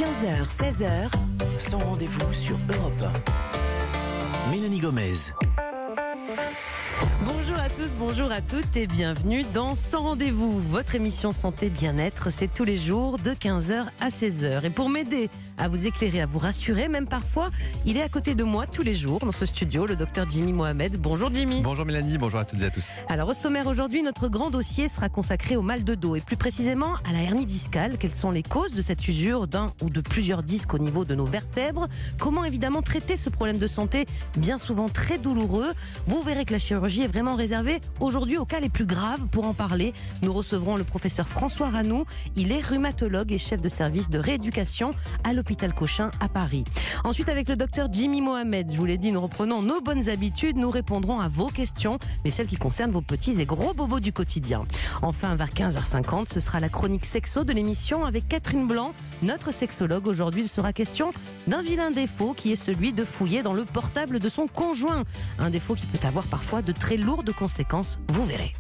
15h, 16h, Sans rendez-vous sur Europe 1. Mélanie Gomez. Bonjour à tous, bonjour à toutes et bienvenue dans Sans rendez-vous. Votre émission Santé Bien-être, c'est tous les jours de 15h à 16h. Et pour m'aider à vous éclairer, à vous rassurer, même parfois, il est à côté de moi tous les jours dans ce studio, le docteur Jimmy Mohamed. Bonjour Jimmy. Bonjour Mélanie, bonjour à toutes et à tous. Alors au sommaire aujourd'hui, notre grand dossier sera consacré au mal de dos et plus précisément à la hernie discale. Quelles sont les causes de cette usure d'un ou de plusieurs disques au niveau de nos vertèbres? Comment évidemment traiter ce problème de santé bien souvent très douloureux? Vous verrez que la chirurgie est vraiment réservée aujourd'hui aux cas les plus graves. Pour en parler, nous recevrons le professeur François Ranou. Il est rhumatologue et chef de service de rééducation à l'hôpital Cochin à Paris. Ensuite, avec le docteur Jimmy Mohamed, je vous l'ai dit, nous reprenons nos bonnes habitudes. Nous répondrons à vos questions, mais celles qui concernent vos petits et gros bobos du quotidien. Enfin, vers 15h50, ce sera la chronique sexo de l'émission avec Catherine Blanc, notre sexologue. Aujourd'hui, il sera question d'un vilain défaut qui est celui de fouiller dans le portable de son conjoint. Un défaut qui peut avoir parfois de très lourdes conséquences, vous verrez.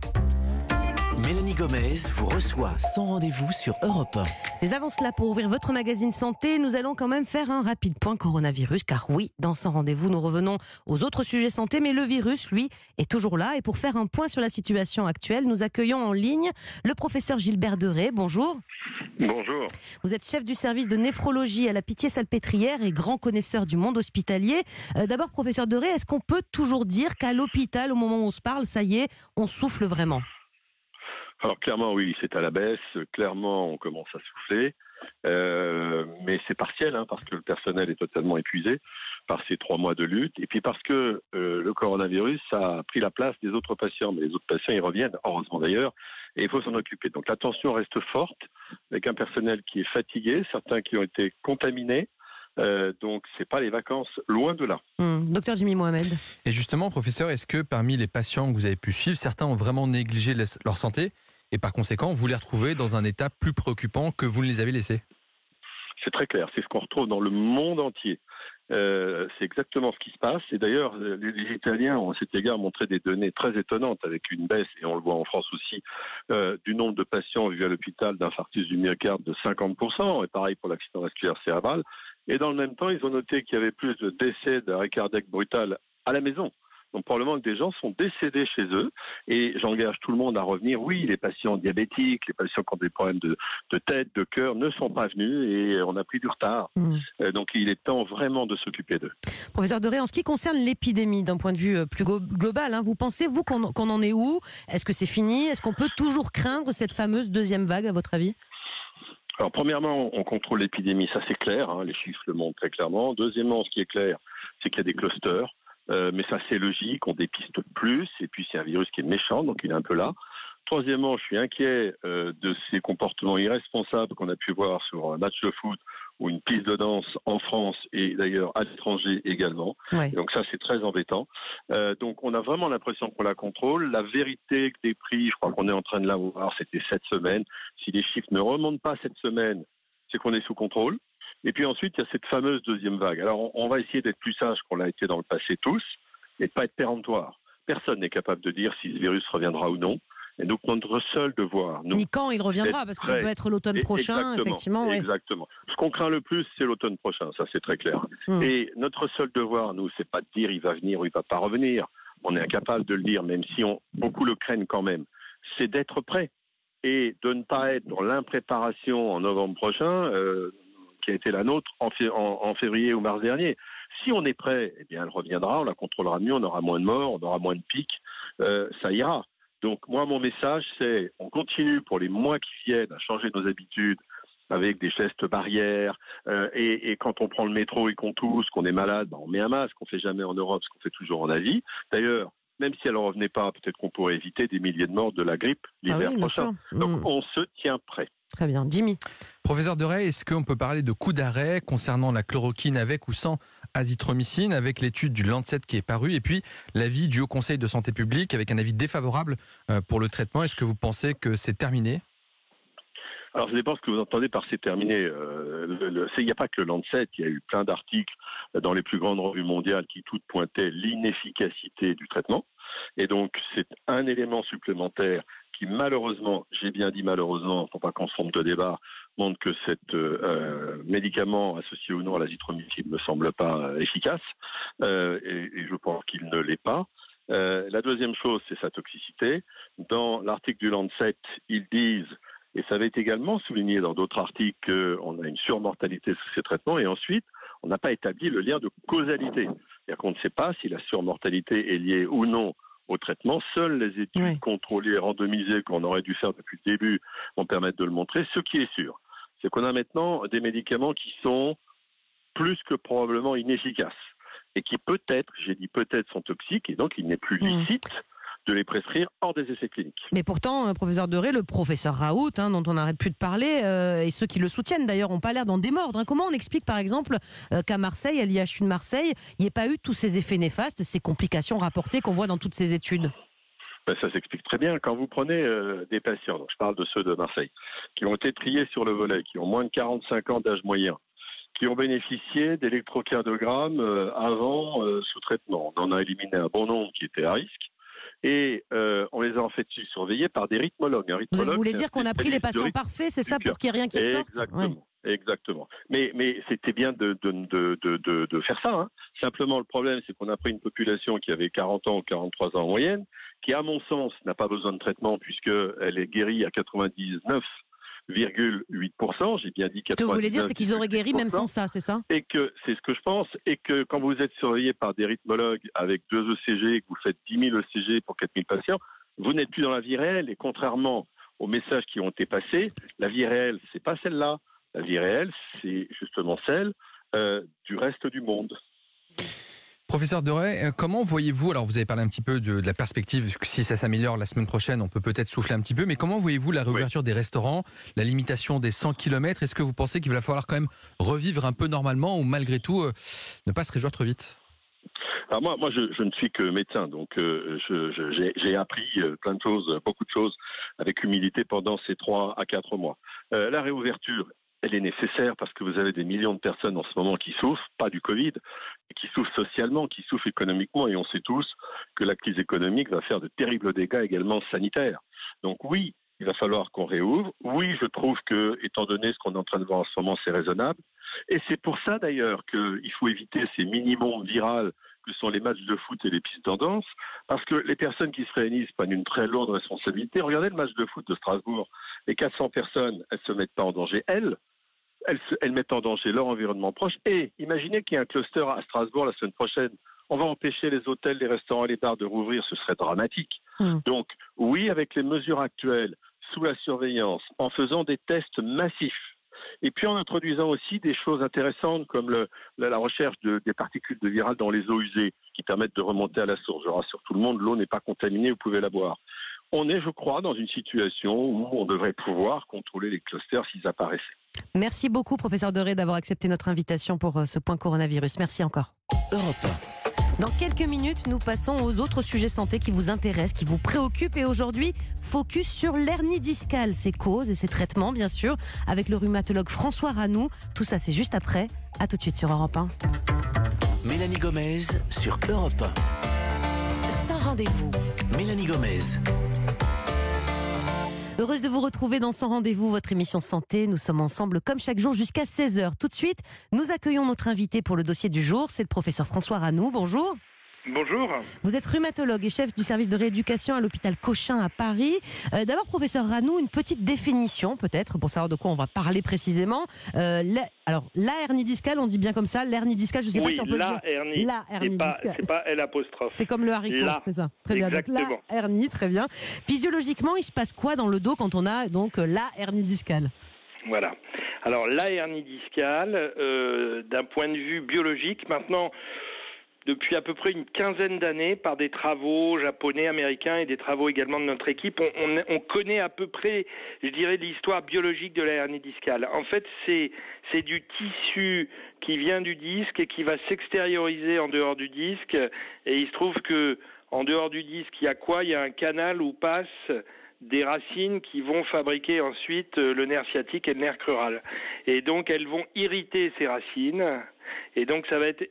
Mélanie Gomez vous reçoit Sans rendez-vous sur Europe 1. Mais avant cela, pour ouvrir votre magazine santé, nous allons quand même faire un rapide point coronavirus, car oui, dans Sans rendez-vous, nous revenons aux autres sujets santé, mais le virus, lui, est toujours là. Et pour faire un point sur la situation actuelle, nous accueillons en ligne le professeur Gilbert Deray. Bonjour. Bonjour. Vous êtes chef du service de néphrologie à la Pitié-Salpêtrière et grand connaisseur du monde hospitalier. D'abord, professeur Deray, est-ce qu'on peut toujours dire qu'à l'hôpital, au moment où on se parle, ça y est, on souffle vraiment ? Alors clairement oui, c'est à la baisse, clairement on commence à souffler, mais c'est partiel parce que le personnel est totalement épuisé par ces 3 mois de lutte et puis parce que le coronavirus a pris la place des autres patients, mais les autres patients ils reviennent, heureusement d'ailleurs, et il faut s'en occuper. Donc la tension reste forte avec un personnel qui est fatigué, certains qui ont été contaminés. Donc c'est pas les vacances, loin de là. Docteur Jimmy Mohamed. Et justement, professeur, est-ce que parmi les patients que vous avez pu suivre, certains ont vraiment négligé leur santé et par conséquent, vous les retrouvez dans un état plus préoccupant que vous ne les avez laissés? C'est très clair, c'est ce qu'on retrouve dans le monde entier. C'est exactement ce qui se passe. Et d'ailleurs, les Italiens ont à cet égard montré des données très étonnantes avec une baisse, et on le voit en France aussi, du nombre de patients vus à l'hôpital d'infarctus du myocarde de 50%, et pareil pour l'accident vasculaire cérébral. Et dans le même temps, ils ont noté qu'il y avait plus de décès d'arrêt cardiaque brutal à la maison. Donc probablement que des gens sont décédés chez eux, et j'engage tout le monde à revenir. Oui, les patients diabétiques, les patients qui ont des problèmes de tête, de cœur ne sont pas venus et on a pris du retard. Donc il est temps vraiment de s'occuper d'eux. Professeur Deray, en ce qui concerne l'épidémie d'un point de vue plus global, vous pensez vous qu'on en est où? Est-ce que c'est fini? Est-ce qu'on peut toujours craindre cette fameuse deuxième vague à votre avis? Alors premièrement, on contrôle l'épidémie, ça c'est clair, les chiffres le montrent très clairement. Deuxièmement, ce qui est clair, c'est qu'il y a des clusters. Mais ça c'est logique, on dépiste plus, et puis c'est un virus qui est méchant, donc il est un peu là. Troisièmement, je suis inquiet de ces comportements irresponsables qu'on a pu voir sur un match de foot ou une piste de danse en France et d'ailleurs à l'étranger également. Ouais. Donc ça c'est très embêtant. Donc on a vraiment l'impression qu'on la contrôle. La vérité des prix, je crois qu'on est en train de la voir, c'était cette semaine. Si les chiffres ne remontent pas cette semaine, c'est qu'on est sous contrôle. Et puis ensuite, il y a cette fameuse deuxième vague. Alors, on va essayer d'être plus sage qu'on l'a été dans le passé tous, et de ne pas être péremptoire. Personne n'est capable de dire si ce virus reviendra ou non. Et donc, notre seul devoir... Ni quand il reviendra, parce que ça peut être l'automne prochain, exactement, effectivement. Ouais. Exactement. Ce qu'on craint le plus, c'est l'automne prochain, ça c'est très clair. Et notre seul devoir, nous, c'est pas de dire il va venir ou il va pas revenir. On est incapable de le dire, même si beaucoup le craignent quand même. C'est d'être prêt et de ne pas être dans l'impréparation en novembre prochain... qui a été la nôtre en février ou mars dernier. Si on est prêt, eh bien, elle reviendra, on la contrôlera mieux, on aura moins de morts, on aura moins de pics, ça ira. Donc, moi, mon message, c'est on continue pour les mois qui viennent à changer nos habitudes avec des gestes barrières, et quand on prend le métro et qu'on tousse, qu'on est malade, on met un masque, on ne fait jamais en Europe, ce qu'on fait toujours en Asie. D'ailleurs, même si elle ne revenait pas, peut-être qu'on pourrait éviter des milliers de morts de la grippe l'hiver prochain. Donc, on se tient prêt. Très bien. Jimmy. Professeur Deray, est-ce qu'on peut parler de coup d'arrêt concernant la chloroquine avec ou sans azithromycine, avec l'étude du Lancet qui est parue, et puis l'avis du Haut Conseil de santé publique avec un avis défavorable pour le traitement? Est-ce que vous pensez que c'est terminé? Alors, ça dépend ce que vous entendez par c'est terminé. Il n'y a pas que le Lancet, il y a eu plein d'articles dans les plus grandes revues mondiales qui toutes pointaient l'inefficacité du traitement. Et donc, c'est un élément supplémentaire qui malheureusement, j'ai bien dit malheureusement, il ne faut pas qu'on se trompe de débat, montre que cet médicament associé ou non à l'azithromycine ne me semble pas efficace, et je pense qu'il ne l'est pas. La deuxième chose, c'est sa toxicité. Dans l'article du Lancet, ils disent, et ça avait été également souligné dans d'autres articles, qu'on a une surmortalité sous ces traitements, et ensuite, on n'a pas établi le lien de causalité. C'est-à-dire qu'on ne sait pas si la surmortalité est liée ou non au traitement. Seules les études contrôlées et randomisées qu'on aurait dû faire depuis le début vont permettre de le montrer. Ce qui est sûr, c'est qu'on a maintenant des médicaments qui sont plus que probablement inefficaces et qui peut-être, j'ai dit peut-être, sont toxiques et donc il n'est plus licite de les prescrire hors des essais cliniques. Mais pourtant, professeur Deray, le professeur Raoult, dont on n'arrête plus de parler, et ceux qui le soutiennent d'ailleurs, n'ont pas l'air d'en démordre. Comment on explique par exemple qu'à Marseille, à l'IHU de Marseille, il n'y ait pas eu tous ces effets néfastes, ces complications rapportées qu'on voit dans toutes ces études? Ça s'explique très bien. Quand vous prenez des patients, donc je parle de ceux de Marseille, qui ont été triés sur le volet, qui ont moins de 45 ans d'âge moyen, qui ont bénéficié d'électrocardiogrammes avant sous traitement. On en a éliminé un bon nombre qui étaient à risque. Et on les a en fait surveillés par des rythmologues. Vous voulez dire qu'on a pris les patients parfaits, c'est ça, pour qu'il n'y ait rien qui sorte? Exactement. Mais c'était bien de faire ça. Hein. Simplement, le problème, c'est qu'on a pris une population qui avait 40 ans ou 43 ans en moyenne, qui, à mon sens, n'a pas besoin de traitement puisqu'elle est guérie à 99,8%. J'ai bien dit 99,8%. Ce que vous voulez dire, c'est qu'ils auraient guéri même sans ça, c'est ça? Et que, c'est ce que je pense, et que quand vous êtes surveillé par des rythmologues avec 2 ECG et que vous faites 10 000 ECG pour 4 000 patients, vous n'êtes plus dans la vie réelle. Et contrairement aux messages qui ont été passés, la vie réelle, c'est pas celle-là. La vie réelle, c'est justement celle du reste du monde. Professeur Deray, comment voyez-vous, alors vous avez parlé un petit peu de la perspective, que si ça s'améliore la semaine prochaine, on peut peut-être souffler un petit peu, mais comment voyez-vous la réouverture des restaurants, la limitation des 100 km? Est-ce que vous pensez qu'il va falloir quand même revivre un peu normalement ou malgré tout ne pas se réjouir trop vite? Alors moi je ne suis que médecin, donc j'ai appris plein de choses, beaucoup de choses, avec humilité pendant ces 3 à 4 mois. La réouverture, elle est nécessaire parce que vous avez des millions de personnes en ce moment qui souffrent, pas du Covid, mais qui souffrent socialement, qui souffrent économiquement, et on sait tous que la crise économique va faire de terribles dégâts également sanitaires. Donc oui, il va falloir qu'on réouvre. Oui, je trouve que, étant donné ce qu'on est en train de voir en ce moment, c'est raisonnable. Et c'est pour ça d'ailleurs qu'il faut éviter ces mini-mondes virales que sont les matchs de foot et les pistes de danse, parce que les personnes qui se réunissent prennent une très lourde responsabilité. Regardez le match de foot de Strasbourg. Les 400 personnes, elles ne se mettent pas en danger, elles mettent en danger leur environnement proche. Et imaginez qu'il y ait un cluster à Strasbourg la semaine prochaine. On va empêcher les hôtels, les restaurants et les bars de rouvrir, ce serait dramatique. Donc oui, avec les mesures actuelles, sous la surveillance, en faisant des tests massifs, et puis en introduisant aussi des choses intéressantes comme la recherche des particules de virales dans les eaux usées qui permettent de remonter à la source. Je rassure tout le monde, l'eau n'est pas contaminée, vous pouvez la boire. On est, je crois, dans une situation où on devrait pouvoir contrôler les clusters s'ils apparaissaient. Merci beaucoup, professeur Deray, d'avoir accepté notre invitation pour ce point coronavirus. Merci encore. Europe 1. Dans quelques minutes, nous passons aux autres sujets santé qui vous intéressent, qui vous préoccupent. Et aujourd'hui, focus sur l'hernie discale, ses causes et ses traitements, bien sûr, avec le rhumatologue François Ranoux. Tout ça, c'est juste après. À tout de suite sur Europe 1. Mélanie Gomez sur Europe 1. Sans rendez-vous. Mélanie Gomez. Heureuse de vous retrouver dans Sans Rendez-vous, votre émission santé. Nous sommes ensemble comme chaque jour jusqu'à 16h. Tout de suite, nous accueillons notre invité pour le dossier du jour. C'est le professeur François Ranoux. Bonjour. Bonjour. Vous êtes rhumatologue et chef du service de rééducation à l'hôpital Cochin à Paris. D'abord, professeur Ranoux, une petite définition peut-être pour savoir de quoi on va parler précisément. Alors, la hernie discale, on dit bien comme ça, l'hernie discale, je ne sais pas si on peut le dire. La hernie discale. C'est pas L'. C'est comme le haricot, c'est ça. Très bien. Donc, la hernie, très bien. Physiologiquement, il se passe quoi dans le dos quand on a donc la hernie discale? Voilà. Alors, la hernie discale, d'un point de vue biologique, maintenant, depuis à peu près une quinzaine d'années, par des travaux japonais, américains et des travaux également de notre équipe, on connaît à peu près, je dirais, l'histoire biologique de la hernie discale. En fait, c'est du tissu qui vient du disque et qui va s'extérioriser en dehors du disque. Et il se trouve que en dehors du disque, il y a quoi? Il y a un canal où passent des racines qui vont fabriquer ensuite le nerf sciatique et le nerf crural. Et donc, elles vont irriter ces racines. Et donc, ça va être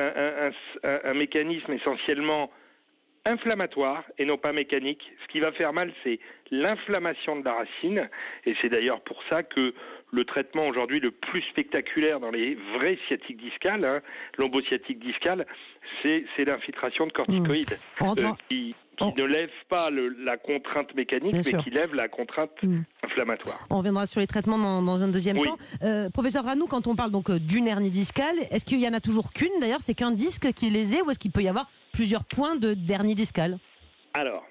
un mécanisme essentiellement inflammatoire et non pas mécanique. Ce qui va faire mal, c'est l'inflammation de la racine. Et c'est d'ailleurs pour ça que le traitement aujourd'hui le plus spectaculaire dans les vraies sciatiques discales, lombosciatique discale, c'est l'infiltration de corticoïdes qui ne lève pas la contrainte mécanique, mais qui lève la contrainte inflammatoire. On reviendra sur les traitements dans un deuxième temps. Professeur Ranou, quand on parle donc d'une hernie discale, est-ce qu'il y en a toujours qu'une d'ailleurs? C'est qu'un disque qui est lésé, ou est-ce qu'il peut y avoir plusieurs points d'hernie discale? Alors,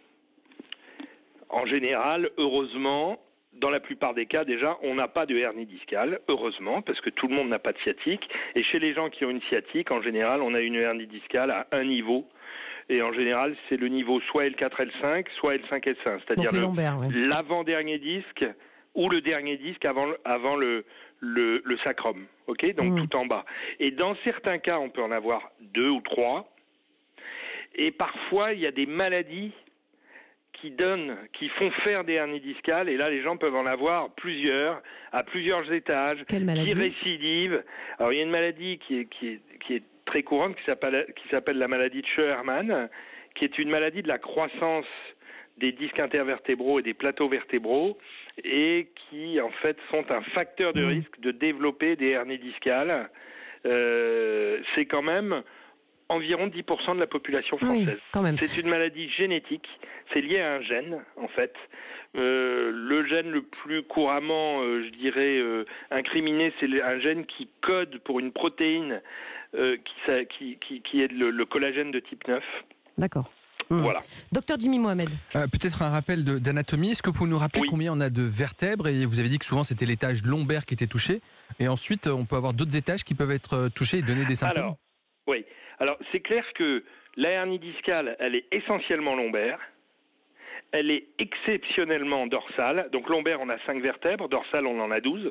en général, heureusement, dans la plupart des cas, déjà, on n'a pas de hernie discale, heureusement, parce que tout le monde n'a pas de sciatique. Et chez les gens qui ont une sciatique, en général, on a une hernie discale à un niveau. Et en général, c'est le niveau soit L4, L5, soit L5, L1, c'est-à-dire l'avant-dernier disque ou le dernier disque avant le sacrum, ok, donc tout en bas. Et dans certains cas, on peut en avoir 2 ou 3. Et parfois, il y a des maladies qui font faire des hernies discales, et là les gens peuvent en avoir plusieurs, à plusieurs étages, qui récidivent. Alors il y a une maladie qui est très courante, qui s'appelle la maladie de Scheuermann, qui est une maladie de la croissance des disques intervertébraux et des plateaux vertébraux, et qui en fait sont un facteur de risque de développer des hernies discales. C'est quand même environ 10% de la population française. Oui, quand même. C'est une maladie génétique, c'est lié à un gène, en fait. Le gène le plus couramment, incriminé, c'est un gène qui code pour une protéine qui est le collagène de type 9. D'accord. Voilà. Docteur Jimmy Mohamed. Peut-être un rappel d'anatomie. Est-ce que vous pouvez nous rappeler combien on a de vertèbres? Et vous avez dit que souvent c'était l'étage lombaire qui était touché. Et ensuite, on peut avoir d'autres étages qui peuvent être touchés et donner des symptômes. Alors, c'est clair que la hernie discale, elle est essentiellement lombaire. Elle est exceptionnellement dorsale. Donc, lombaire, on a 5 vertèbres. Dorsale, on en a 12.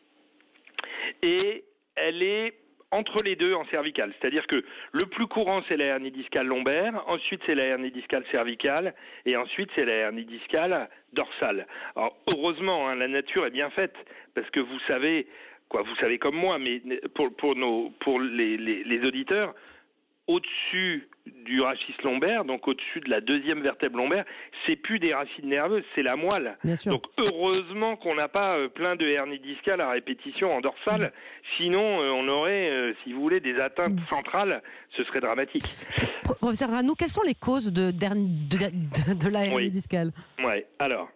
Et elle est entre les deux en cervicale. C'est-à-dire que le plus courant, c'est la hernie discale lombaire. Ensuite, c'est la hernie discale cervicale. Et ensuite, c'est la hernie discale dorsale. Alors, heureusement, la nature est bien faite. Parce que vous savez comme moi, mais pour les auditeurs, au-dessus du rachis lombaire, donc au-dessus de la deuxième vertèbre lombaire, c'est plus des racines nerveuses, c'est la moelle. Donc heureusement qu'on n'a pas plein de hernies discales à répétition en dorsale, sinon on aurait, si vous voulez, des atteintes centrales, ce serait dramatique. Professeur Ranou, quelles sont les causes de la hernie discale? Alors,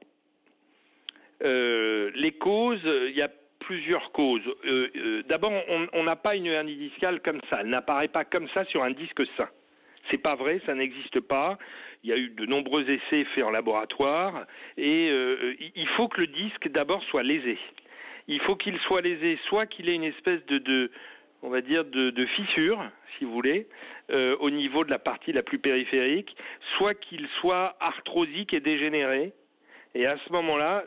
les causes, il y a plusieurs causes. D'abord, on n'a pas une hernie discale comme ça. Elle n'apparaît pas comme ça sur un disque sain. C'est pas vrai, ça n'existe pas. Il y a eu de nombreux essais faits en laboratoire. Et il faut que le disque, d'abord, soit lésé. Il faut qu'il soit lésé, soit qu'il ait une espèce de fissure, si vous voulez, au niveau de la partie la plus périphérique, soit qu'il soit arthrosique et dégénéré. Et à ce moment-là,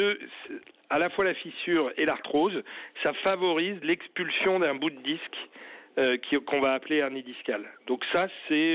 à la fois la fissure et l'arthrose, ça favorise l'expulsion d'un bout de disque qu'on va appeler hernie discale. Donc ça, c'est,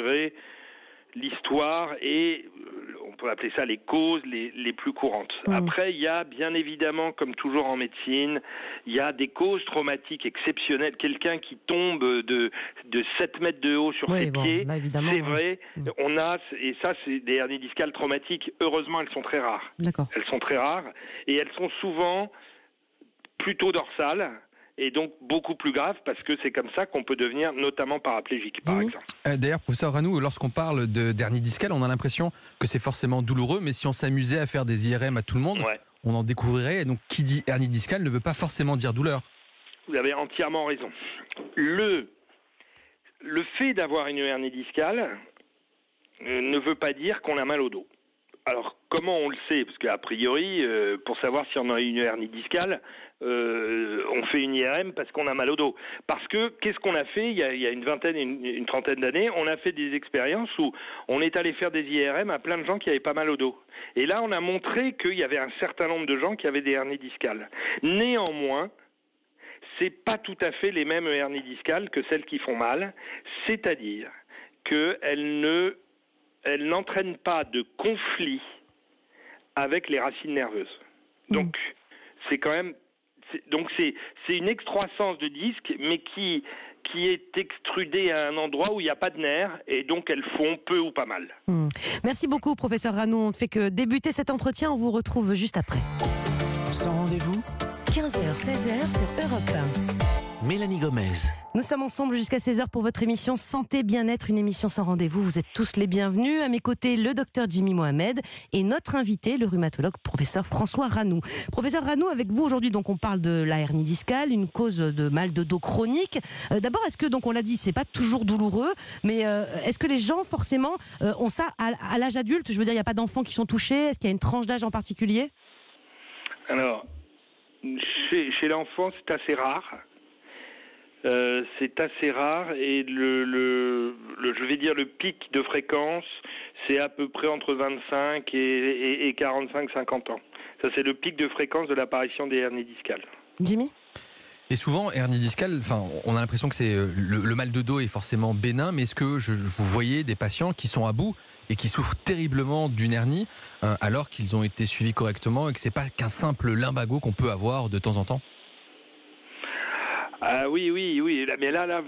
l'histoire et on peut appeler ça les causes les plus courantes. Après, il y a bien évidemment, comme toujours en médecine, il y a des causes traumatiques exceptionnelles. Quelqu'un qui tombe de 7 mètres de haut sur ses pieds, là, c'est vrai, on a, et ça c'est des hernies discales traumatiques, heureusement elles sont très rares. D'accord. Elles sont très rares et elles sont souvent plutôt dorsales. Et donc beaucoup plus grave parce que c'est comme ça qu'on peut devenir notamment paraplégique, par exemple. D'ailleurs, professeur Ranou, lorsqu'on parle d'hernie discale, on a l'impression que c'est forcément douloureux, mais si on s'amusait à faire des IRM à tout le monde, on en découvrirait. Et donc, qui dit hernie discale ne veut pas forcément dire douleur. Vous avez entièrement raison. Le fait d'avoir une hernie discale ne veut pas dire qu'on a mal au dos. Alors, comment on le sait? Parce qu'a priori, pour savoir si on a une hernie discale, on fait une IRM parce qu'on a mal au dos. Parce que, qu'est-ce qu'on a fait il y a une vingtaine, une trentaine d'années, on a fait des expériences où on est allé faire des IRM à plein de gens qui avaient pas mal au dos. Et là, on a montré qu'il y avait un certain nombre de gens qui avaient des hernies discales. Néanmoins, c'est pas tout à fait les mêmes hernies discales que celles qui font mal. C'est-à-dire qu'elles n'entraînent pas de conflit avec les racines nerveuses. Donc, c'est quand même... c'est une excroissance de disque, mais qui est extrudée à un endroit où il n'y a pas de nerfs, et donc elles font peu ou pas mal. Merci beaucoup, professeur Ranou. On ne fait que débuter cet entretien, on vous retrouve juste après. Sans rendez-vous, 15h, 16h sur Europe 1. Mélanie Gomez. Nous sommes ensemble jusqu'à 16h pour votre émission Santé Bien-être, une émission sans rendez-vous. Vous êtes tous les bienvenus. À mes côtés, le docteur Jimmy Mohamed et notre invité, le rhumatologue professeur François Ranou. Professeur Ranou, avec vous aujourd'hui, donc on parle de la hernie discale, une cause de mal de dos chronique. D'abord, est-ce que, donc on l'a dit, c'est pas toujours douloureux, mais est-ce que les gens forcément ont ça à l'âge adulte? Je veux dire, il n'y a pas d'enfants qui sont touchés. Est-ce qu'il y a une tranche d'âge en particulier? Alors, chez l'enfant, c'est assez rare. C'est assez rare et je vais dire le pic de fréquence, c'est à peu près entre 25 et 45-50 ans. Ça, c'est le pic de fréquence de l'apparition des hernies discales. Jimmy? Et souvent, hernie discale, on a l'impression que c'est le mal de dos est forcément bénin, mais est-ce que vous voyez des patients qui sont à bout et qui souffrent terriblement d'une hernie alors qu'ils ont été suivis correctement et que c'est pas qu'un simple lumbago qu'on peut avoir de temps en temps? Ah oui, mais là,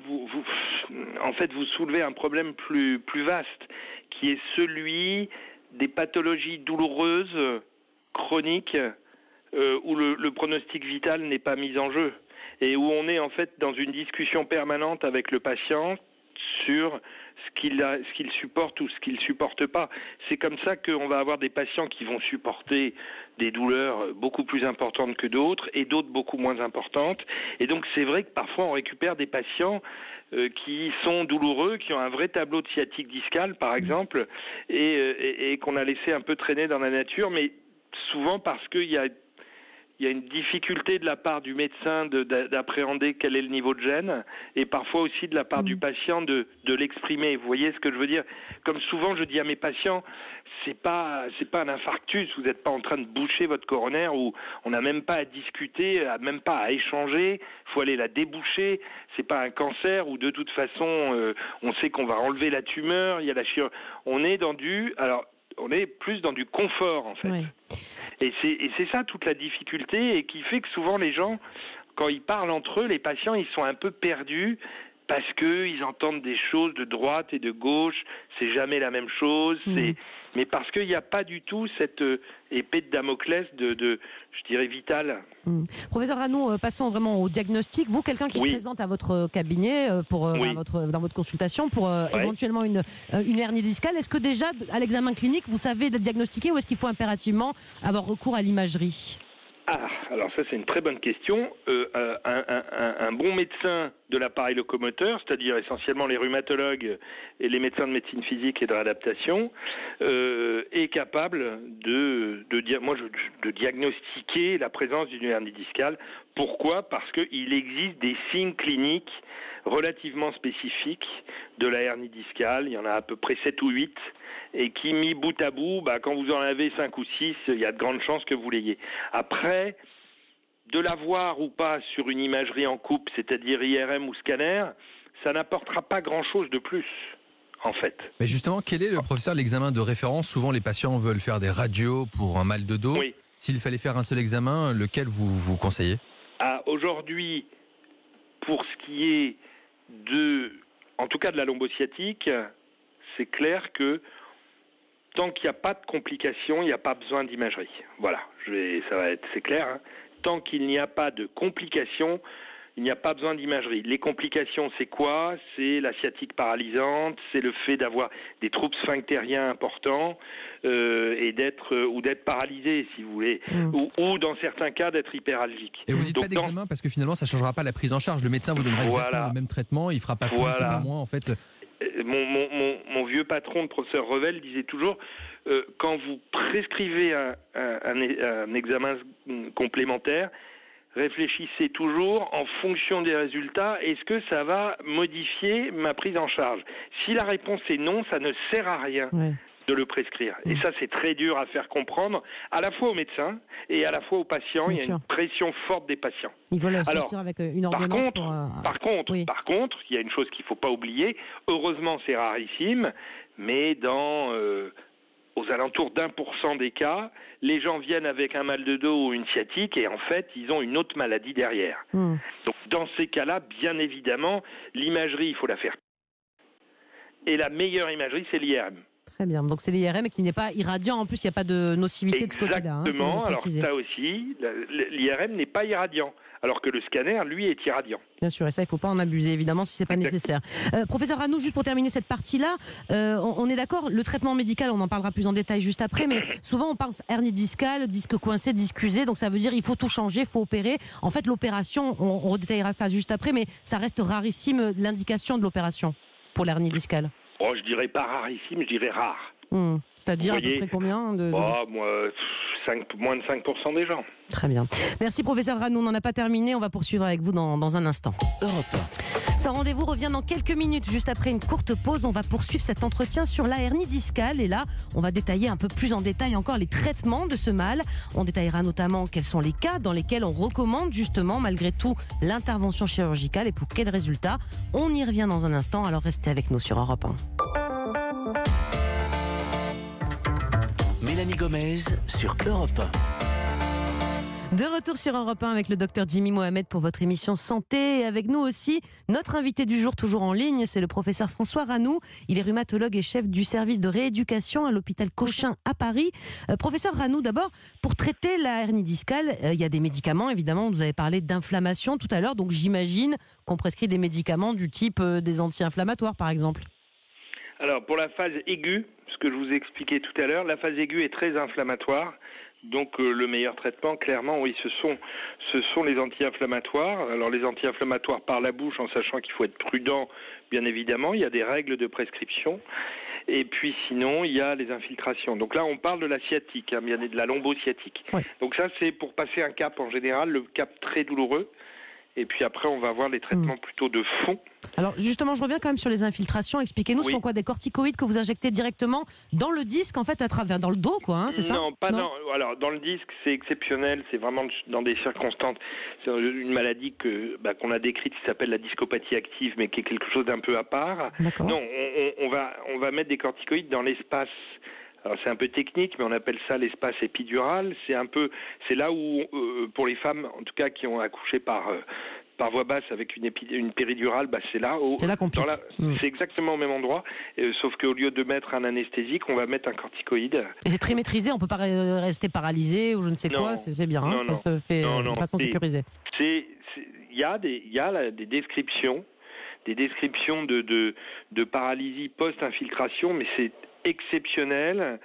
vous soulevez un problème plus vaste, qui est celui des pathologies douloureuses, chroniques, où le pronostic vital n'est pas mis en jeu, et où on est en fait dans une discussion permanente avec le patient sur ce qu'il supporte ou ce qu'il supporte pas. C'est comme ça qu'on va avoir des patients qui vont supporter des douleurs beaucoup plus importantes que d'autres et d'autres beaucoup moins importantes. Et donc c'est vrai que parfois on récupère des patients qui sont douloureux, qui ont un vrai tableau de sciatique discale par exemple, et qu'on a laissé un peu traîner dans la nature, mais souvent parce qu'il y a une difficulté de la part du médecin d'appréhender quel est le niveau de gêne, et parfois aussi de la part du patient de l'exprimer. Vous voyez ce que je veux dire? Comme souvent je dis à mes patients, c'est pas un infarctus, vous n'êtes pas en train de boucher votre coronaire, où on n'a même pas à discuter, même pas à échanger, il faut aller la déboucher, c'est pas un cancer où de toute façon on sait qu'on va enlever la tumeur, il y a la chirurgie. On est plus dans du confort en fait. Oui. Et c'est ça toute la difficulté, et qui fait que souvent les gens, quand ils parlent entre eux, les patients, ils sont un peu perdus parce qu'ils entendent des choses de droite et de gauche, c'est jamais la même chose, mais parce qu'il n'y a pas du tout cette épée de Damoclès je dirais, vitale. Professeur Ranou, passons vraiment au diagnostic. Vous, quelqu'un qui se présente à votre cabinet dans votre consultation pour éventuellement une hernie discale, est-ce que déjà, à l'examen clinique, vous savez diagnostiquer, ou est-ce qu'il faut impérativement avoir recours à l'imagerie? Alors ça c'est une très bonne question. Un bon médecin de l'appareil locomoteur, c'est-à-dire essentiellement les rhumatologues et les médecins de médecine physique et de réadaptation, est capable de diagnostiquer la présence d'une hernie discale. Pourquoi? Parce qu'il existe des signes cliniques relativement spécifiques de la hernie discale. Il y en a à peu près 7 ou 8. Et qui, mis bout à bout, quand vous en avez 5 ou 6, il y a de grandes chances que vous l'ayez. Après, de la voir ou pas sur une imagerie en coupe, c'est-à-dire IRM ou scanner, ça n'apportera pas grand-chose de plus, en fait. Mais justement, quel est, professeur, l'examen de référence? Souvent, les patients veulent faire des radios pour un mal de dos. Oui. S'il fallait faire un seul examen, lequel vous conseillez? Aujourd'hui, pour ce qui est en tout cas de la lombosciatique, c'est clair que tant qu'il n'y a pas de complications, il n'y a pas besoin d'imagerie. Voilà, c'est clair. Hein. Tant qu'il n'y a pas de complications, il n'y a pas besoin d'imagerie. Les complications, c'est quoi? C'est la sciatique paralysante, c'est le fait d'avoir des troubles sphinctériens importants et d'être paralysé, si vous voulez, ou dans certains cas d'être hyperalgique. Et vous dites pas d'examen parce que finalement, ça ne changera pas la prise en charge. Le médecin vous donnera exactement le même traitement, il ne fera pas plus ou pas moins en fait. Mon vieux patron, le professeur Revel, disait toujours quand vous prescrivez un examen complémentaire, réfléchissez toujours en fonction des résultats, est-ce que ça va modifier ma prise en charge? Si la réponse est non, ça ne sert à rien de le prescrire. Et ça, c'est très dur à faire comprendre, à la fois aux médecins et à la fois aux patients. Il y a une pression forte des patients. Ils veulent sortir avec une ordonnance Par contre, il y a une chose qu'il ne faut pas oublier. Heureusement, c'est rarissime, mais aux alentours d'1% des cas, les gens viennent avec un mal de dos ou une sciatique et en fait, ils ont une autre maladie derrière. Donc, dans ces cas-là, bien évidemment, l'imagerie, il faut la faire. Et la meilleure imagerie, c'est l'IRM. Très bien. Donc c'est l'IRM qui n'est pas irradiant. En plus, il n'y a pas de nocivité de ce côté-là. Exactement. Alors ça aussi, l'IRM n'est pas irradiant, alors que le scanner, lui, est irradiant. Bien sûr, et ça, il ne faut pas en abuser, évidemment, si ce n'est pas nécessaire. Professeur Ranou, juste pour terminer cette partie-là, on est d'accord, le traitement médical, on en parlera plus en détail juste après, mais souvent on parle hernie discale, disque coincé, disque usé, donc ça veut dire il faut tout changer, il faut opérer. En fait, l'opération, on redétaillera ça juste après, mais ça reste rarissime l'indication de l'opération pour l'hernie discale. Oh, je dirais pas rarissime, je dirais rare. C'est-à-dire à peu près combien moins de 5% des gens. Très bien. Merci professeur Ranou, on n'en a pas terminé, on va poursuivre avec vous dans un instant. Europe 1. Ce rendez-vous revient dans quelques minutes, juste après une courte pause. On va poursuivre cet entretien sur la hernie discale et là, on va détailler un peu plus en détail encore les traitements de ce mal. On détaillera notamment quels sont les cas dans lesquels on recommande justement malgré tout l'intervention chirurgicale et pour quels résultats. On y revient dans un instant, alors restez avec nous sur Europe 1. Mélanie Gomez sur Europe 1. De retour sur Europe 1 avec le docteur Jimmy Mohamed pour votre émission Santé. Et avec nous aussi, notre invité du jour, toujours en ligne, c'est le professeur François Ranou. Il est rhumatologue et chef du service de rééducation à l'hôpital Cochin à Paris. Professeur Ranou, d'abord, pour traiter la hernie discale, il y a des médicaments, évidemment. Vous avez parlé d'inflammation tout à l'heure, donc j'imagine qu'on prescrit des médicaments du type des anti-inflammatoires, par exemple. Alors, pour la phase aiguë, ce que je vous expliquais tout à l'heure, la phase aiguë est très inflammatoire. Donc le meilleur traitement, clairement, oui, ce sont les anti-inflammatoires. Alors les anti-inflammatoires par la bouche, en sachant qu'il faut être prudent, bien évidemment. Il y a des règles de prescription. Et puis sinon, il y a les infiltrations. Donc là, on parle de la sciatique, bien de la lombo-sciatique. Oui. Donc ça, c'est pour passer un cap en général, le cap très douloureux. Et puis après, on va voir les traitements plutôt de fond. Alors justement, je reviens quand même sur les infiltrations. Expliquez-nous, ce sont quoi, des corticoïdes que vous injectez directement dans le disque, en fait, à travers, dans le dos, quoi, c'est ça ? Non, pas non. Alors dans le disque, c'est exceptionnel. C'est vraiment dans des circonstances. C'est une maladie qu'on a décrite qui s'appelle la discopathie active, mais qui est quelque chose d'un peu à part. D'accord. Non, on va mettre des corticoïdes dans l'espace. Alors c'est un peu technique, mais on appelle ça l'espace épidural. C'est là où, pour les femmes, en tout cas, qui ont accouché par voie basse avec une péridurale, c'est là. C'est là qu'on pique. C'est exactement au même endroit, sauf qu'au lieu de mettre un anesthésique, on va mettre un corticoïde. Et c'est très maîtrisé, on peut pas rester paralysé ou je ne sais quoi. C'est bien, ça se fait de façon sécurisée. Il y a des descriptions, de paralysie post-infiltration, mais c'est exceptionnel.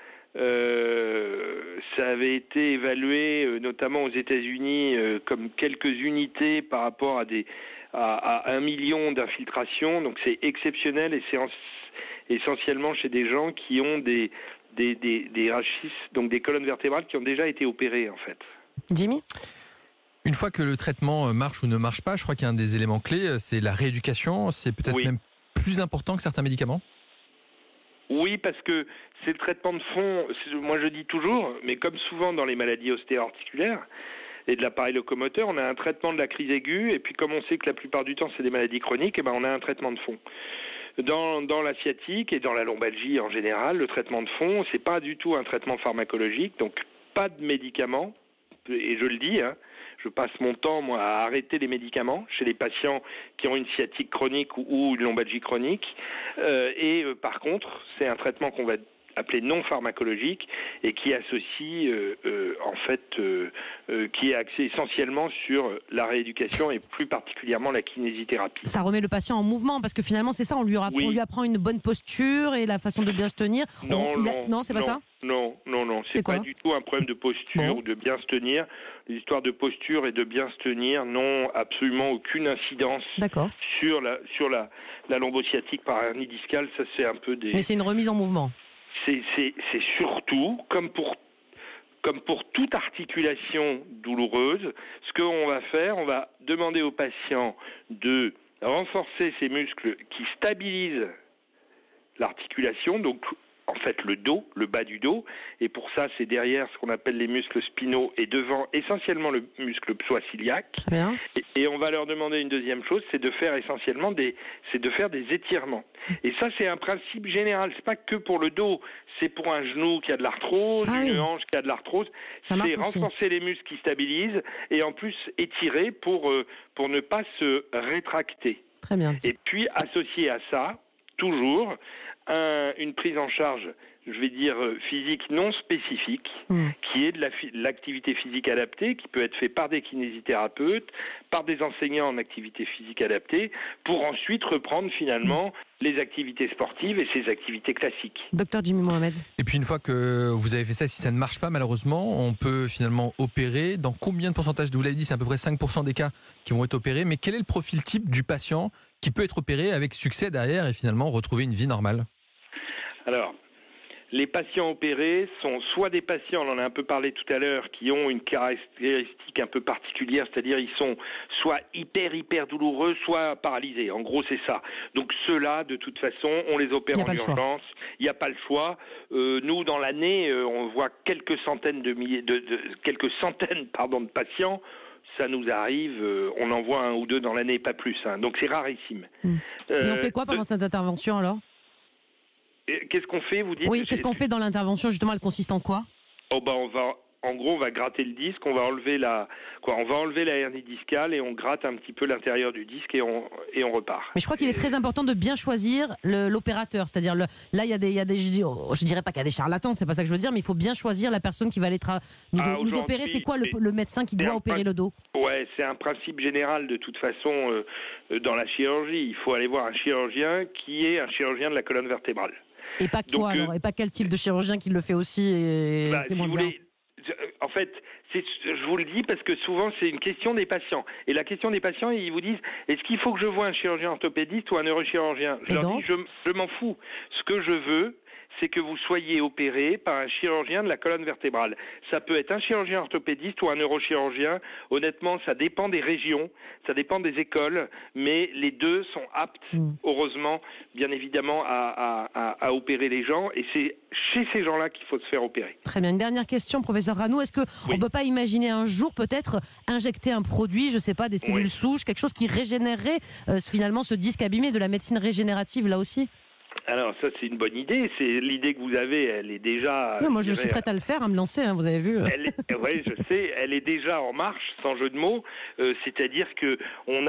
Ça avait été évalué notamment aux États-Unis comme quelques unités par rapport à 1 million d'infiltrations. Donc c'est exceptionnel et c'est essentiellement chez des gens qui ont des rachis, donc des colonnes vertébrales qui ont déjà été opérées en fait. Jimmy ? Une fois que le traitement marche ou ne marche pas, je crois qu'il y a un des éléments clés, c'est la rééducation. C'est peut-être même plus important que certains médicaments ? Oui, parce que c'est le traitement de fond, moi je dis toujours, mais comme souvent dans les maladies ostéo-articulaires et de l'appareil locomoteur, on a un traitement de la crise aiguë, et puis comme on sait que la plupart du temps c'est des maladies chroniques, on a un traitement de fond. Dans la sciatique et dans la lombalgie en général, le traitement de fond, c'est pas du tout un traitement pharmacologique, donc pas de médicaments, et je le dis, je passe mon temps, moi, à arrêter les médicaments chez les patients qui ont une sciatique chronique ou une lombalgie chronique. Par contre, c'est un traitement qu'on va appeler non pharmacologique et qui associe, qui est axé essentiellement sur la rééducation et plus particulièrement la kinésithérapie. Ça remet le patient en mouvement parce que finalement, c'est ça, on lui apprend une bonne posture et la façon de bien se tenir. Non, c'est pas ça ? Non, c'est pas du tout un problème de posture ou de bien se tenir. Les histoires de posture et de bien se tenir n'ont absolument aucune incidence sur la lombosciatique par hernie discale. Ça, c'est un peu des... Mais c'est une remise en mouvement. C'est surtout, comme pour toute articulation douloureuse, ce qu'on va faire, on va demander au patient de renforcer ses muscles qui stabilisent l'articulation, donc en fait le dos, le bas du dos, et pour ça c'est derrière ce qu'on appelle les muscles spinaux et devant essentiellement le muscle psoas-iliaque. Et on va leur demander une deuxième chose, c'est de faire essentiellement des étirements. Et ça c'est un principe général, c'est pas que pour le dos, c'est pour un genou qui a de l'arthrose, une hanche qui a de l'arthrose, c'est renforcer les muscles qui stabilisent et en plus étirer pour ne pas se rétracter. Très bien. Et puis associé à ça, toujours une prise en charge, je vais dire physique non spécifique, qui est de l'activité physique adaptée, qui peut être fait par des kinésithérapeutes, par des enseignants en activité physique adaptée, pour ensuite reprendre finalement les activités sportives et ses activités classiques. Docteur Jimmy Mohamed. Et puis une fois que vous avez fait ça, si ça ne marche pas malheureusement, on peut finalement opérer. Dans combien de pourcentage, vous l'avez dit, c'est à peu près 5% des cas qui vont être opérés, mais quel est le profil type du patient qui peut être opéré avec succès derrière et finalement retrouver une vie normale ? Alors, les patients opérés sont soit des patients, on en a un peu parlé tout à l'heure, qui ont une caractéristique un peu particulière, c'est-à-dire ils sont soit hyper douloureux, soit paralysés. En gros, c'est ça. Donc ceux-là, de toute façon, on les opère en urgence. Il n'y a pas le choix. Nous, dans l'année, on voit quelques centaines de patients. Ça nous arrive, on en voit un ou deux dans l'année, pas plus. Donc c'est rarissime. Et on fait quoi pendant cette intervention alors ? Qu'est-ce qu'on fait, vous dites ? Oui, qu'est-ce qu'on fait dans l'intervention, justement, elle consiste en quoi ? On va gratter le disque, on va enlever la hernie discale et on gratte un petit peu l'intérieur du disque et on repart. Mais je crois qu'il est très important de bien choisir l'opérateur, c'est-à-dire là il y a des je dirais pas qu'il y a des charlatans, c'est pas ça que je veux dire, mais il faut bien choisir la personne qui va aller nous opérer. C'est quoi le médecin qui doit opérer le dos ? Ouais, c'est un principe général de toute façon dans la chirurgie. Il faut aller voir un chirurgien qui est un chirurgien de la colonne vertébrale. Et pas que toi alors, et pas quel type de chirurgien qui le fait aussi et c'est moins bien. En fait, je vous le dis parce que souvent c'est une question des patients. Et la question des patients, ils vous disent, est-ce qu'il faut que je voie un chirurgien orthopédiste ou un neurochirurgien ? Je leur dis, je m'en fous. Ce que je veux, c'est que vous soyez opéré par un chirurgien de la colonne vertébrale. Ça peut être un chirurgien orthopédiste ou un neurochirurgien. Honnêtement, ça dépend des régions, ça dépend des écoles, mais les deux sont aptes, heureusement, bien évidemment, à opérer les gens. Et c'est chez ces gens-là qu'il faut se faire opérer. Très bien. Une dernière question, professeur Ranou. Est-ce qu'on ne peut pas imaginer un jour peut-être injecter un produit, je ne sais pas, des cellules souches, quelque chose qui régénérerait finalement ce disque abîmé, de la médecine régénérative là aussi ? Alors ça c'est une bonne idée, c'est l'idée que vous avez, elle est déjà... Oui, moi je suis prête à le faire, à me lancer, vous avez vu. Oui, je sais, elle est déjà en marche, sans jeu de mots, c'est-à-dire que on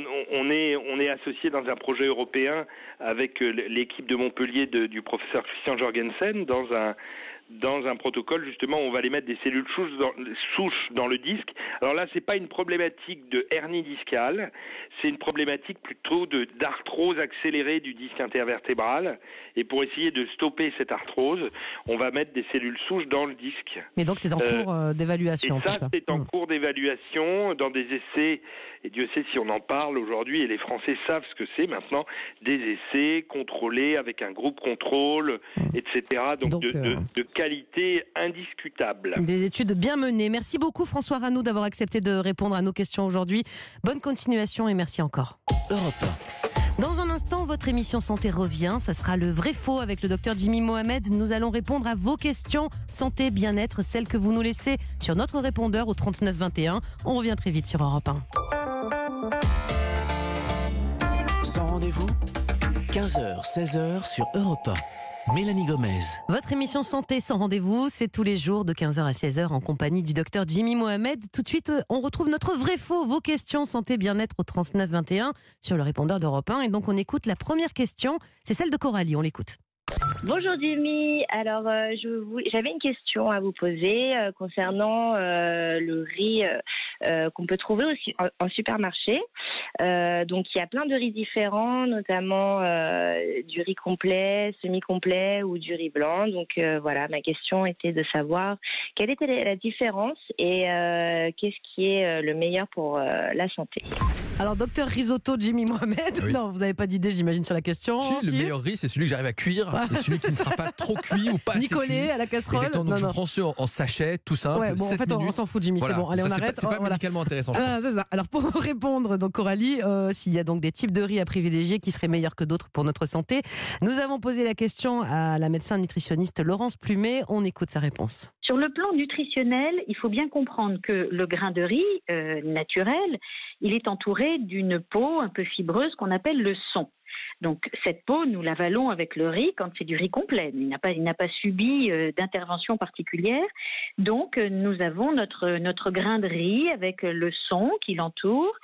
est associé dans un projet européen avec l'équipe de Montpellier du professeur Christian Jorgensen dans un protocole, justement, on va aller mettre des cellules souches dans le disque. Alors là, c'est pas une problématique de hernie discale, c'est une problématique plutôt d'arthrose accélérée du disque intervertébral. Et pour essayer de stopper cette arthrose, on va mettre des cellules souches dans le disque. Mais donc c'est en cours d'évaluation. Et ça, c'est en cours d'évaluation dans des essais. Et Dieu sait si on en parle aujourd'hui, et les Français savent ce que c'est maintenant, des essais contrôlés avec un groupe contrôle, etc. Donc de qualité indiscutable. Des études bien menées. Merci beaucoup François Ranou d'avoir accepté de répondre à nos questions aujourd'hui. Bonne continuation et merci encore. Europe 1. Dans un instant, votre émission Santé revient. Ça sera le vrai faux avec le docteur Jimmy Mohamed. Nous allons répondre à vos questions santé, bien-être, celles que vous nous laissez sur notre répondeur au 39 21. On revient très vite sur Europe 1. Sans rendez-vous, 15h, 16h sur Europe 1. Mélanie Gomez. Votre émission Santé sans rendez-vous, c'est tous les jours de 15h à 16h en compagnie du docteur Jimmy Mohamed. Tout de suite, on retrouve notre vrai faux, vos questions santé bien-être au 39 21 sur le répondeur d'Europe 1. Et donc on écoute la première question, c'est celle de Coralie, on l'écoute. Bonjour Jimmy, alors j'avais une question à vous poser concernant le riz qu'on peut trouver aussi en supermarché. Donc il y a plein de riz différents, notamment du riz complet, semi-complet ou du riz blanc. Donc voilà, ma question était de savoir quelle était la différence et qu'est-ce qui est le meilleur pour la santé. Alors docteur Risotto Jimmy Mohamed, oui. Non vous n'avez pas d'idée j'imagine sur la question. Le meilleur riz c'est celui que j'arrive à cuire et celui qui ne sera pas trop cuit ou pas assez cuit. Collé à la casserole. Exactement, donc je prends ceux en sachet, tout simple. Ouais, bon, en fait, on s'en fout, Jimmy, voilà. C'est bon. Allez, on arrête. C'est pas médicalement intéressant. C'est ça. Alors, pour répondre, donc, Coralie, s'il y a donc des types de riz à privilégier qui seraient meilleurs que d'autres pour notre santé, nous avons posé la question à la médecin nutritionniste Laurence Plumet. On écoute sa réponse. Sur le plan nutritionnel, il faut bien comprendre que le grain de riz naturel, il est entouré d'une peau un peu fibreuse qu'on appelle le son. Donc cette peau, nous l'avalons avec le riz quand c'est du riz complet. Il n'a pas subi d'intervention particulière. Donc nous avons notre grain de riz avec le son qui l'entoure.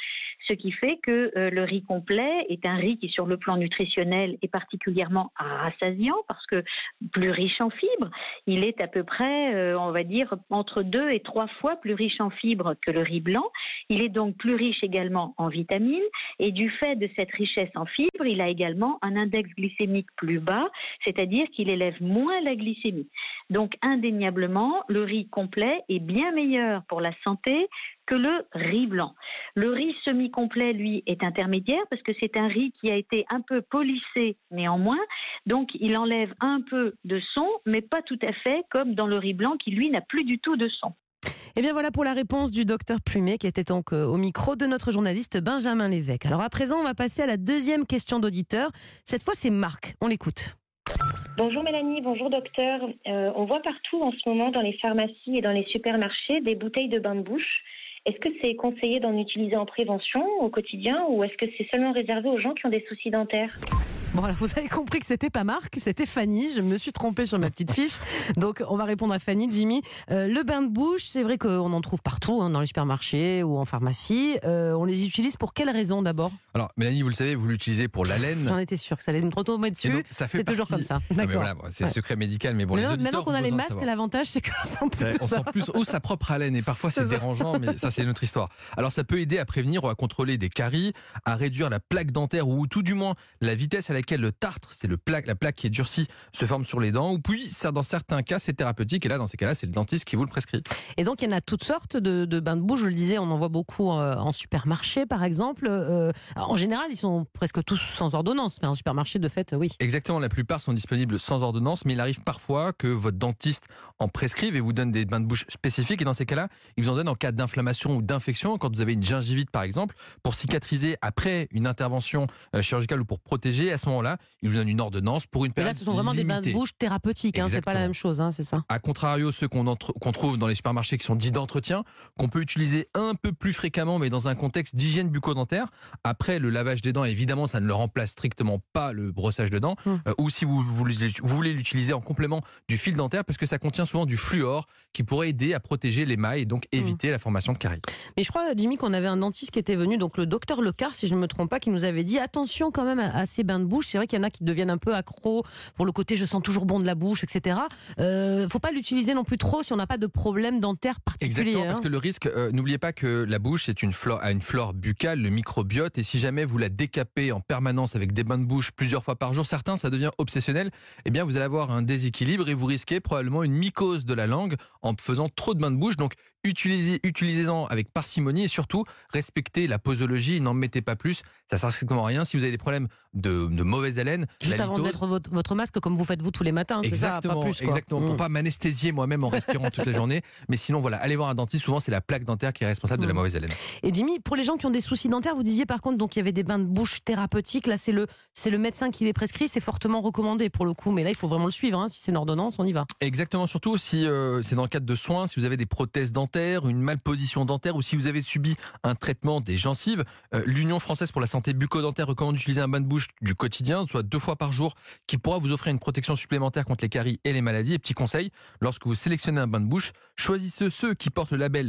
ce qui fait que le riz complet est un riz qui, sur le plan nutritionnel, est particulièrement rassasiant parce que plus riche en fibres. Il est à peu près, on va dire, entre 2 et 3 fois plus riche en fibres que le riz blanc. Il est donc plus riche également en vitamines et du fait de cette richesse en fibres, il a également un index glycémique plus bas, c'est-à-dire qu'il élève moins la glycémie. Donc indéniablement, le riz complet est bien meilleur pour la santé que le riz blanc. Le riz semi-complet, lui, est intermédiaire parce que c'est un riz qui a été un peu polissé néanmoins, donc il enlève un peu de son, mais pas tout à fait comme dans le riz blanc qui, lui, n'a plus du tout de son. Et bien voilà pour la réponse du docteur Plumet qui était donc au micro de notre journaliste Benjamin Lévesque. Alors à présent, on va passer à la deuxième question d'auditeur. Cette fois, c'est Marc. On l'écoute. Bonjour Mélanie, bonjour docteur. On voit partout en ce moment dans les pharmacies et dans les supermarchés des bouteilles de bain de bouche. Est-ce que c'est conseillé d'en utiliser en prévention au quotidien ou est-ce que c'est seulement réservé aux gens qui ont des soucis dentaires ? Bon, alors vous avez compris que c'était pas Marc, c'était Fanny. Je me suis trompée sur ma petite fiche. Donc, on va répondre à Fanny, Jimmy. Le bain de bouche, c'est vrai qu'on en trouve partout, dans les supermarchés ou en pharmacie. On les utilise pour quelles raisons d'abord ? Alors, Mélanie, vous le savez, vous l'utilisez pour l'haleine. J'en étais sûre que ça allait me retomber dessus. C'est toujours comme ça. D'accord. D'accord. Voilà, c'est secret médical, mais bon, les auditeurs maintenant qu'on a les ont besoin de masques, savoir. l'avantage, c'est qu'on sent plus On ça. sent plus sa propre haleine et parfois c'est dérangeant, mais ça c'est une autre histoire. Alors ça peut aider à prévenir ou à contrôler des caries, à réduire la plaque dentaire ou tout du moins la vitesse à laquelle le tartre, c'est la plaque qui est durcie, se forme sur les dents. Ou puis dans certains cas c'est thérapeutique et là dans ces cas-là c'est le dentiste qui vous le prescrit. Et donc il y en a toutes sortes de bains de bouche, je le disais, on en voit beaucoup en supermarché par exemple. En général ils sont presque tous sans ordonnance, enfin, en supermarché de fait oui. Exactement, la plupart sont disponibles sans ordonnance, mais il arrive parfois que votre dentiste en prescrive et vous donne des bains de bouche spécifiques et dans ces cas-là il vous en donne en cas d'inflammation ou d'infection, quand vous avez une gingivite par exemple, pour cicatriser après une intervention chirurgicale ou pour protéger, à ce moment-là il vous donne une ordonnance pour une Mais période là ce sont vraiment limitée. des bains de bouche thérapeutiques, c'est pas la même chose, c'est ça. A contrario, ceux qu'on trouve dans les supermarchés qui sont dits d'entretien, qu'on peut utiliser un peu plus fréquemment, mais dans un contexte d'hygiène bucco-dentaire. Après le lavage des dents, évidemment, ça ne le remplace strictement pas le brossage de dents. Ou si vous voulez l'utiliser en complément du fil dentaire, parce que ça contient souvent du fluor qui pourrait aider à protéger l'émail et donc éviter la formation de caries. Mais je crois, Jimmy, qu'on avait un dentiste qui était venu, donc le docteur Lecard, si je ne me trompe pas, qui nous avait dit attention quand même à ces bains de bouche. C'est vrai qu'il y en a qui deviennent un peu accros pour le côté je sens toujours bon de la bouche, etc. Faut pas l'utiliser non plus trop si on n'a pas de problème dentaire particulier. Exactement, parce que le risque, n'oubliez pas que la bouche a une flore buccale, le microbiote, et si jamais vous la décapez en permanence avec des bains de bouche plusieurs fois par jour, certains ça devient obsessionnel, eh bien vous allez avoir un déséquilibre et vous risquez probablement une mycose de la langue en faisant trop de bains de bouche. Donc utilisez-en avec parcimonie et surtout respectez la posologie, n'en mettez pas plus, ça sert strictement à rien. Si vous avez des problèmes de mauvaise haleine, juste avant de mettre votre masque comme vous faites vous tous les matins, c'est ça, pas plus, quoi. Exactement, pour pas m'anesthésier moi-même en respirant toute la journée, mais sinon voilà, allez voir un dentiste, souvent c'est la plaque dentaire qui est responsable de la mauvaise haleine. Et Jimmy, pour les gens qui ont des soucis dentaires, vous disiez par contre, donc il y avait des bains de bouche thérapeutiques, là c'est le médecin qui les prescrit, c'est fortement recommandé pour le coup, mais là il faut vraiment le suivre, si c'est une ordonnance, on y va. Exactement, surtout si c'est dans le cadre de soins, si vous avez des prothèses dentaires, une malposition dentaire ou si vous avez subi un traitement des gencives, l'Union française pour la santé bucco-dentaire recommande d'utiliser un bain de bouche du quotidien, soit 2 fois par jour, qui pourra vous offrir une protection supplémentaire contre les caries et les maladies. Et petit conseil, lorsque vous sélectionnez un bain de bouche, choisissez ceux qui portent le label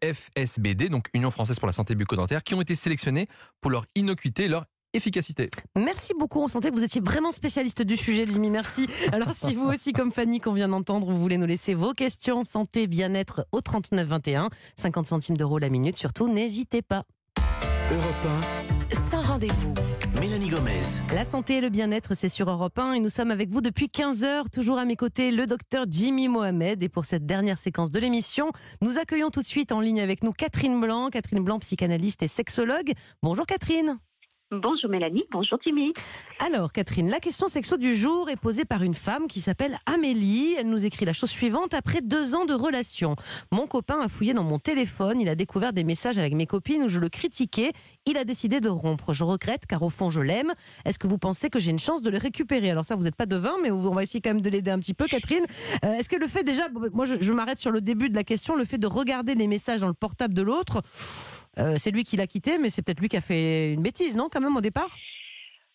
UFSBD, donc Union française pour la santé bucco-dentaire, qui ont été sélectionnés pour leur innocuité, leur efficacité. Merci beaucoup, on sentait que vous étiez vraiment spécialiste du sujet, Jimmy, merci. Alors si vous aussi, comme Fanny qu'on vient d'entendre, vous voulez nous laisser vos questions santé, bien-être au 39 21, 50 centimes d'euros la minute, surtout n'hésitez pas. Europe Sans rendez-vous. 1, Mélanie Gomez. La santé et le bien-être, c'est sur Europe 1 et nous sommes avec vous depuis 15h, toujours à mes côtés, le docteur Jimmy Mohamed. Et pour cette dernière séquence de l'émission, nous accueillons tout de suite en ligne avec nous Catherine Blanc, psychanalyste et sexologue. Bonjour Catherine. Bonjour Mélanie, bonjour Jimmy. Alors Catherine, la question sexo du jour est posée par une femme qui s'appelle Amélie. Elle nous écrit la chose suivante: après 2 ans de relation, mon copain a fouillé dans mon téléphone, il a découvert des messages avec mes copines où je le critiquais, il a décidé de rompre. Je regrette car au fond je l'aime. Est-ce que vous pensez que j'ai une chance de le récupérer? Alors ça, vous n'êtes pas devin, mais on va essayer quand même de l'aider un petit peu Catherine. Est-ce que le fait déjà, moi je m'arrête sur le début de la question, le fait de regarder les messages dans le portable de l'autre, c'est lui qui l'a quitté, mais c'est peut-être lui qui a fait une bêtise, non, quand même, au départ?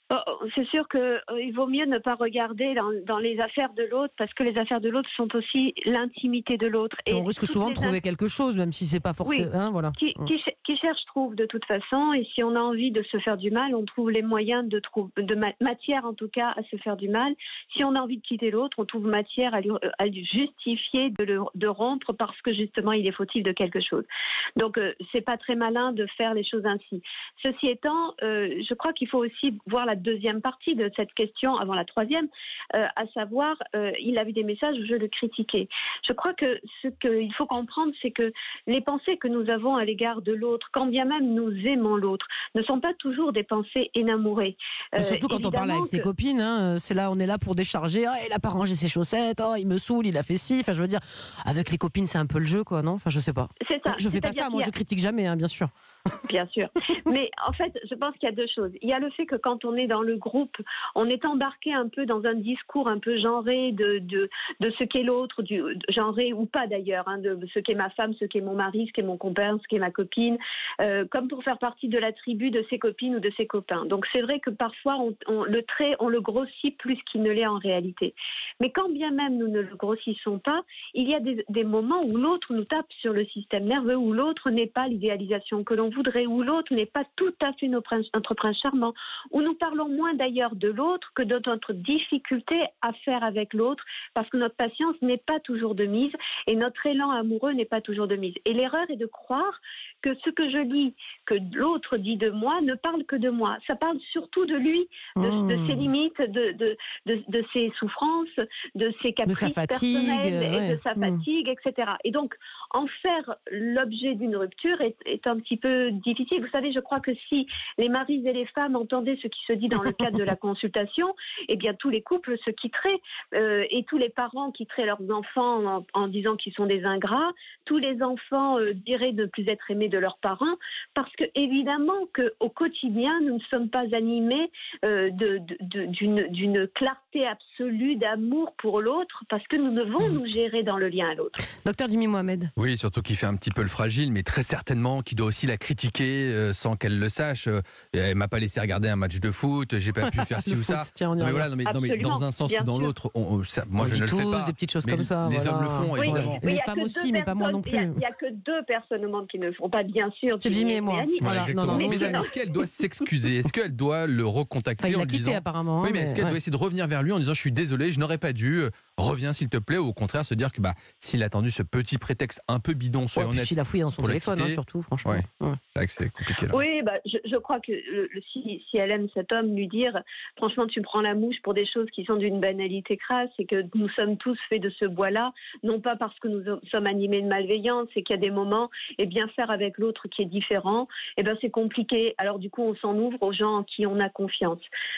C'est sûr qu'il vaut mieux ne pas regarder dans les affaires de l'autre, parce que les affaires de l'autre sont aussi l'intimité de l'autre. Et on risque souvent de trouver quelque chose, même si c'est pas forcément... Oui. Hein, voilà. Qui cherche trouve de toute façon, et si on a envie de se faire du mal, on trouve les moyens de matière en tout cas à se faire du mal. Si on a envie de quitter l'autre, on trouve matière à lui justifier de rompre parce que justement il est fautif de quelque chose. Donc c'est pas très malin de faire les choses ainsi. Ceci étant, je crois qu'il faut aussi voir la deuxième partie de cette question avant la troisième, à savoir il a vu des messages où je le critiquais. Je crois que ce qu'il faut comprendre, c'est que les pensées que nous avons à l'égard de l'autre, quand bien même nous aimons l'autre, ne sont pas toujours des pensées énamourées. Surtout quand on parle avec ses copines, hein, on est là pour décharger. Ah, il a pas rangé ses chaussettes, oh, il me saoule, il a fait ci. Enfin, je veux dire, avec les copines, c'est un peu le jeu, quoi, non? Enfin, je sais pas. C'est ça. Je fais pas ça, moi, je critique jamais, hein, bien sûr. Bien sûr. Mais en fait, je pense qu'il y a deux choses. Il y a le fait que quand on est dans le groupe, on est embarqué un peu dans un discours un peu genré de ce qu'est l'autre, genré ou pas d'ailleurs, hein, de ce qu'est ma femme, ce qu'est mon mari, ce qu'est mon compère, ce qu'est ma copine, comme pour faire partie de la tribu de ses copines ou de ses copains. Donc c'est vrai que parfois on le grossit plus qu'il ne l'est en réalité. Mais quand bien même nous ne le grossissons pas, il y a des moments où l'autre nous tape sur le système nerveux, où l'autre n'est pas l'idéalisation que l'on voudrait, où l'autre n'est pas tout à fait notre prince charmant, où nous parlons moins d'ailleurs de l'autre que de notre difficulté à faire avec l'autre, parce que notre patience n'est pas toujours de mise et notre élan amoureux n'est pas toujours de mise. Et l'erreur est de croire que ce que je dis, que l'autre dit de moi, ne parle que de moi. Ça parle surtout de lui, de ses limites, de ses souffrances, de ses caprices personnels, et de sa fatigue, etc. Et donc, en faire l'objet d'une rupture est un petit peu difficile. Vous savez, je crois que si les maris et les femmes entendaient ce qui se dit dans le cadre de la consultation, eh bien tous les couples se quitteraient et tous les parents quitteraient leurs enfants en disant qu'ils sont des ingrats. Tous les enfants diraient de ne plus être aimés de leurs parents, parce que évidemment qu'au quotidien, nous ne sommes pas animés d'une clarté absolue d'amour pour l'autre, parce que nous devons nous gérer dans le lien à l'autre. Docteur Jimmy Mohamed. Oui, surtout qu'il fait un petit peu le fragile, mais très certainement qu'il doit aussi la critiquer sans qu'elle le sache. Elle m'a pas laissé regarder un match de foot, j'ai pas pu faire ci ou ça. Mais voilà, mais dans un sens ou dans l'autre, moi je ne le fais pas. Des petites choses comme ça. Les hommes le font, évidemment. Les femmes aussi, mais pas moi non plus. Il n'y a que deux personnes au monde qui ne le font pas, bien sûr. C'est Jimmy et moi. Voilà, exactement. Mais est-ce qu'elle doit s'excuser? Est-ce qu'elle doit le recontacter en disant... apparemment. Oui, mais est-ce qu'elle doit essayer de revenir vers lui en disant je suis désolé, je n'aurais pas dû, reviens s'il te plaît, ou au contraire se dire que s'il a attendu ce petit prétexte un peu bidon, soyons honnêtes. S'il a fouillé dans son téléphone, surtout, franchement. Ouais. C'est vrai que c'est compliqué là. Oui, je crois que si elle aime cet homme, lui dire franchement tu prends la mouche pour des choses qui sont d'une banalité crasse, et que nous sommes tous faits de ce bois-là, non pas parce que nous sommes animés de malveillance, c'est qu'il y a des moments, et bien faire avec l'autre qui est différent, c'est compliqué. Alors du coup on s'en ouvre aux gens en qui on a confiance.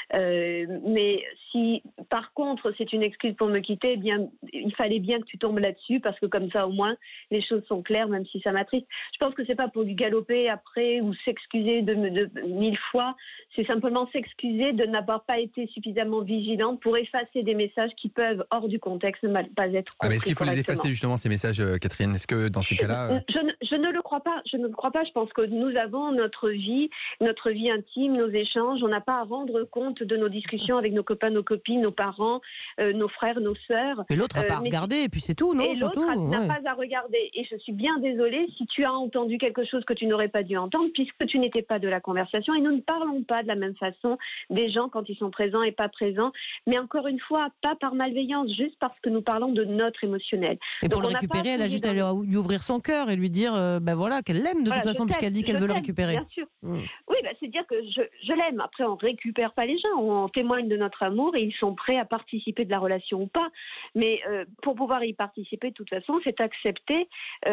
Mais si par contre c'est une excuse pour me quitter, eh bien il fallait bien que tu tombes là-dessus, parce que comme ça au moins les choses sont claires, même si ça m'attriste. Je pense que c'est pas pour lui galoper après ou s'excuser de 1000 fois, c'est simplement s'excuser de n'avoir pas été suffisamment vigilante pour effacer des messages qui peuvent, hors du contexte, ne pas être compris. Mais est-ce qu'il faut les effacer justement, ces messages, Catherine? Est-ce que dans ces cas-là... Je ne le crois pas. Je ne le crois pas. Je pense que nous avons notre vie intime, nos échanges. On n'a pas à rendre compte de nos discussions avec nos copains, nos copines, nos parents, nos frères, nos sœurs. Mais l'autre n'a pas à regarder, et puis c'est tout, non? Et l'autre n'a pas à regarder. Et je suis bien désolée si tu as entendu quelque chose que tu n'aurais pas dû entendre, puisque tu n'étais pas de la conversation. Et nous ne parlons pas de la même façon des gens quand ils sont présents et pas présents. Mais encore une fois, pas par malveillance, juste parce que nous parlons de notre émotionnel. Et pour le récupérer, elle a juste à lui ouvrir son cœur et lui dire qu'elle l'aime de toute façon, puisqu'elle dit qu'elle veut le récupérer. Bien sûr. Oui, c'est dire que je l'aime. Après, on ne récupère pas les gens. On témoigne de notre amour et ils sont prêts à participer de la relation ou pas. Mais pour pouvoir y participer, de toute façon, c'est accepter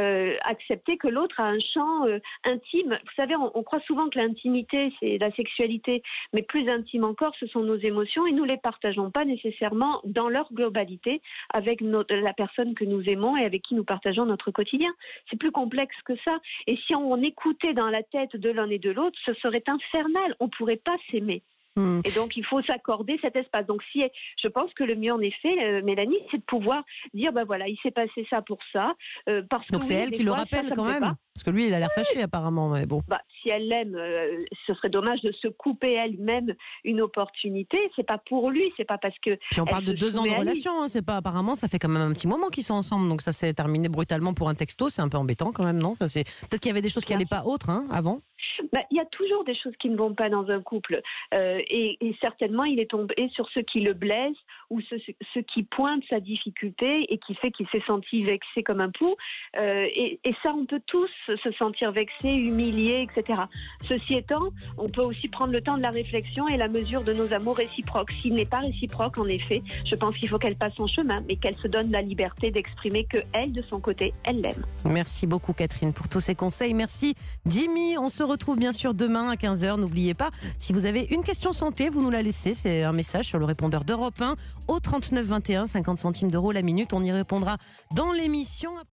que l'autre a un champ intime. Vous savez, on croit souvent que l'intimité, c'est la sexualité. Mais plus intime encore, ce sont nos émotions et nous ne les partageons pas nécessairement dans leur globalité avec la personne que nous aimons et avec qui nous partageons notre quotidien. C'est plus complexe que ça. Et si on écoutait dans la tête de l'un et de l'autre, ce serait infernal. On ne pourrait pas s'aimer. Et donc, il faut s'accorder cet espace. Donc, je pense que le mieux, en effet, Mélanie, c'est de pouvoir dire, voilà, il s'est passé ça pour ça. Parce donc, que, c'est elle qui le rappelle quand même. Parce que lui, il a l'air fâché, apparemment. Mais bon. Si elle l'aime, ce serait dommage de se couper elle-même une opportunité. C'est pas pour lui, c'est pas parce que. Puis on parle de 2 ans de relation. Hein, c'est pas, apparemment, ça fait quand même un petit moment qu'ils sont ensemble. Donc, ça s'est terminé brutalement pour un texto. C'est un peu embêtant quand même, non? Enfin, peut-être qu'il y avait des choses qui n'allaient pas autres avant. Il y a toujours des choses qui ne vont pas dans un couple. Et certainement, il est tombé sur ce qui le blesse ou ce qui pointe sa difficulté et qui fait qu'il s'est senti vexé comme un pou. Et ça, on peut tous se sentir vexé, humilié, etc. Ceci étant, on peut aussi prendre le temps de la réflexion et la mesure de nos amours réciproques. S'il n'est pas réciproque, en effet, je pense qu'il faut qu'elle passe son chemin, mais qu'elle se donne la liberté d'exprimer que elle, de son côté, elle l'aime. Merci beaucoup, Catherine, pour tous ces conseils. Merci, Jimmy. On se retrouve bien sûr demain à 15h. N'oubliez pas, si vous avez une question santé, vous nous la laissez. C'est un message sur le répondeur d'Europe 1 au 39 21, 50 centimes d'euros la minute. On y répondra dans l'émission.